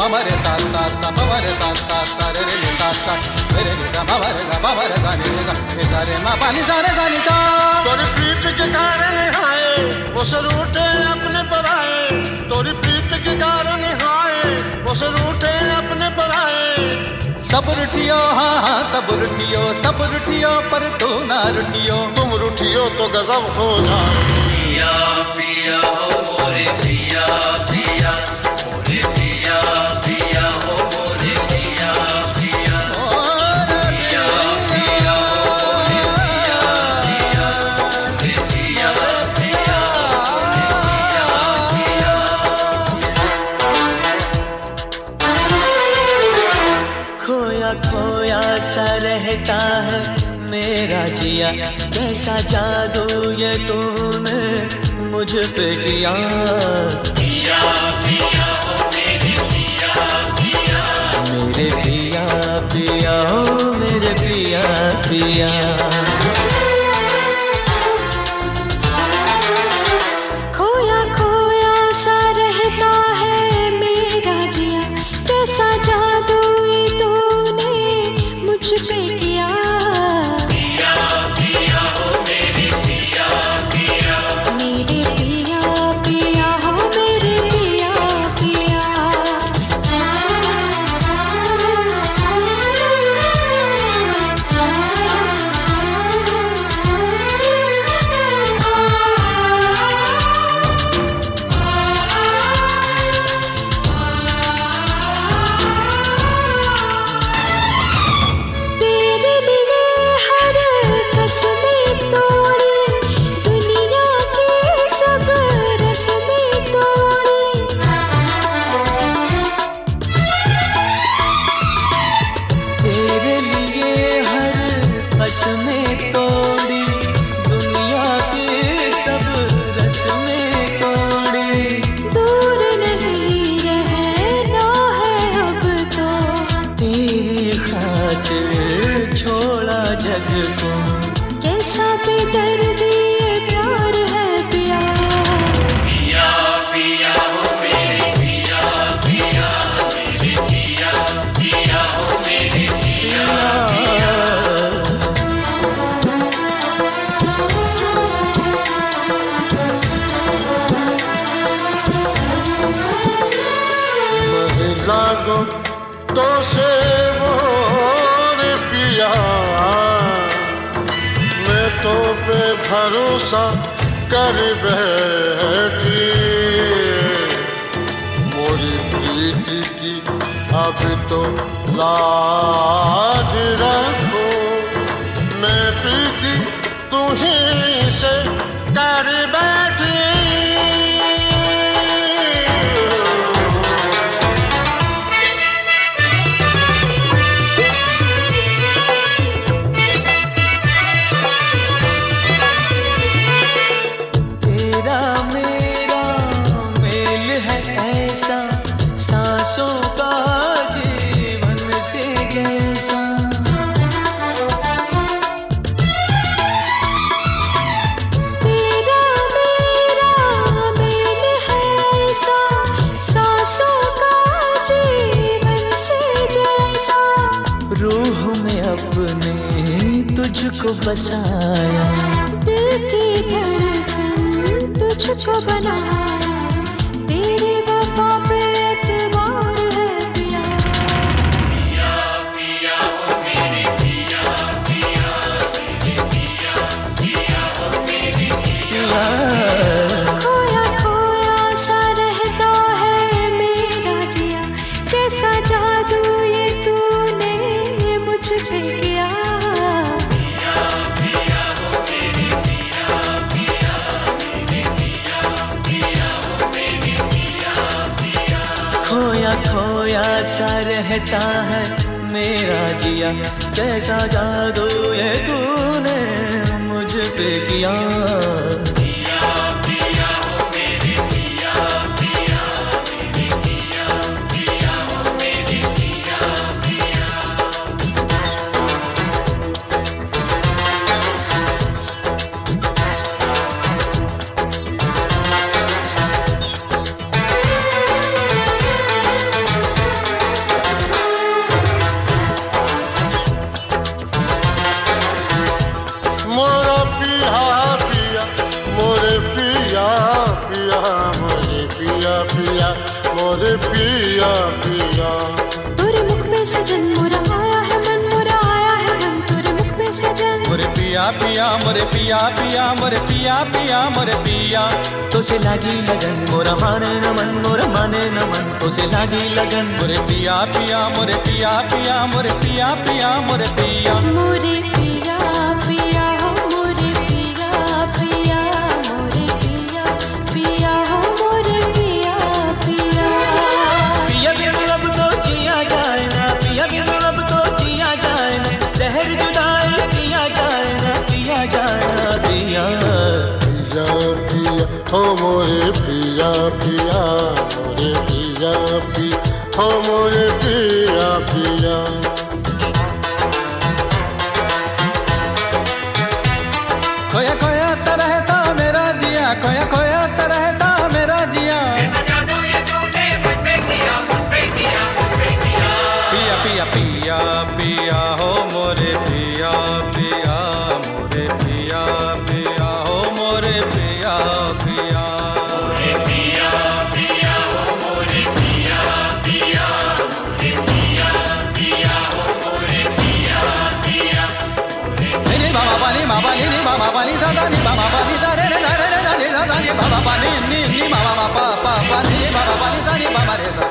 मरे सा सा सा प मरे सा सा सा रे रे सा सा रे रे गा म मरे गा प मरे गा नि गा रे सा रे म पा नि सा रे गा नि सा। तोरी प्रीत के कारण आए वो सर उठे अपने पर आए, तोरी प्रीत के कारण आए वो सर उठे अपने पर आए। सब रुठियो हाँ हाँ सब रुठियो पर तू ना रुठियो, तुम रुठियो तो गजब हो जाए। पिया पिया हो मोरे पिया पिया मोरे पिया पिया हो मोरे पिया पिया पिया पिया हो मोरे पिया पिया मोरे पिया पिया मोरे पिया पिया। खोया खोया सा रहता है मेरा जिया, कैसा जादू ये तूने मुझ पे किया। पिया पिया हो मेरे पिया पिया मेरे पिया पिया हो मेरे पिया पिया। खोया खोया सा रहता है मेरा जिया, कैसा जादू ये तूने मुझ पे किया। में तोड़ी दुनिया की सब रस्में तोड़ी, दूर नहीं रहना है अब तो, तेरी खातिर छोड़ा जग को। कैसा बेदर्दी ये प्यार है पिया। पिया पिया हो मेरे पिया पिया मेरे पिया पिया हो मेरे पिया पिया। लागो तो से वो रे पिया, मैं तो बेभरोसा कर बैठी। मोरी प्रीति की अब तो लाज रखो, मैं प्रीति तुम्हीं से कर बैठी। सांसों का जीवन से जैसा, तेरा मेरा मेल है ऐसा, सांसों का जीवन से जैसा। रूह में अपने तुझको बसाया, दिल की धड़कन तुझको बनाया, तेरी वफा पे एतबार है पिया। पिया पिया हो मेरे पिया पिया मेरे पिया पिया हो मेरे पिया। खोया खोया सा रहता है मेरा जिया, कैसा जादू ये तूने मुझ पे किया। पिया पिया हो मेरे पिया पिया मेरे पिया पिया हो मेरे पिया पिया। खोया खोया सा रहता है मेरा जिया, कैसा जादू ये तूने मुझ पे किया। पिया पिया हो मेरे पिया पिया मेरे पिया पिया हो मेरे पिया पिया। पिया मोरे पिया पिया मोरे पिया पिया मोरे पिया तो से लागी लगन मोरा माने न मन मोरा माने न मन तो से लागी लगन मोरे पिया पिया मोरे पिया पिया मोरे पिया पिया मोरे पिया मोरे पिया पिया हो मोरे पिया पिया मोरे पिया पिया हो मोरे पिया पिया पिया बिनु अब तो जिया जाए ना पिया बिनु अब तो जिया जाए ना जहर जुदाई पिया जाए ना पिया जाए ना पिया पिया पिया हो मोरे पिया पिया मोरे पिया पिया हो मोरे पिया पिया खोया खोया सा रहता मेरा जिया खोया खोया सा रहता मेरा जिया कैसा जादू ये तूने मुझ पे किया मुझ पे किया मुझ पे किया पिया पिया पिया पिया हो मोरे पिया पिया मोरे पिया पिया हो मोरे पिया पिया मोरे पिया पिया हो मोरे पिया पिया मोरे पिया पिया हो मोरे पिया पिया ni ba ba ni ma ba ni ba ma ba ni da da ni ba ma ba ni da re re da re re da ni da da ni ba ba ni ni ma ba ba pa pa ni ba ba ni da ni ba ma re sa